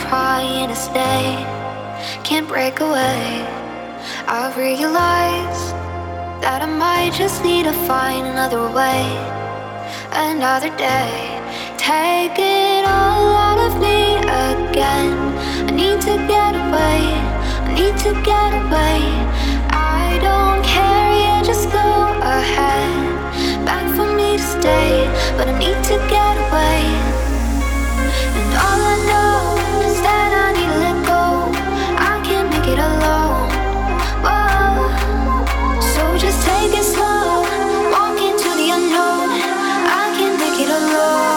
trying to stay, can't break away. I've realized that I might just need to find another way. Another day, take it all out of me again. I need to get away, I need to get away. I don't care, yeah, just go ahead. Back for me to stay, but I need to get away. And all I know is that I need to let go. I can't make it alone. Whoa. So just take it slow, walk into the unknown. I can't make it alone.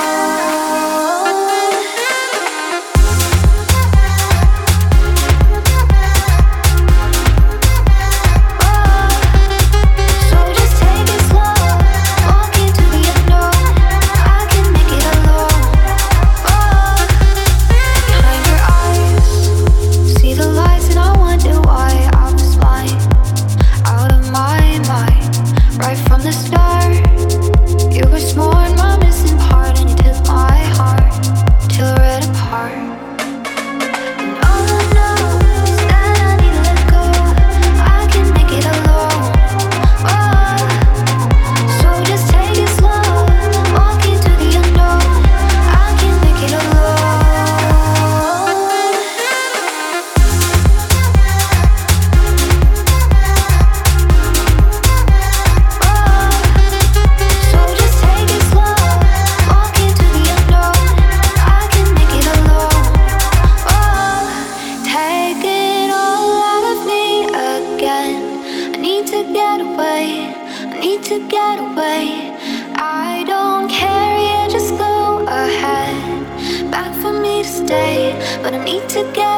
But I need to get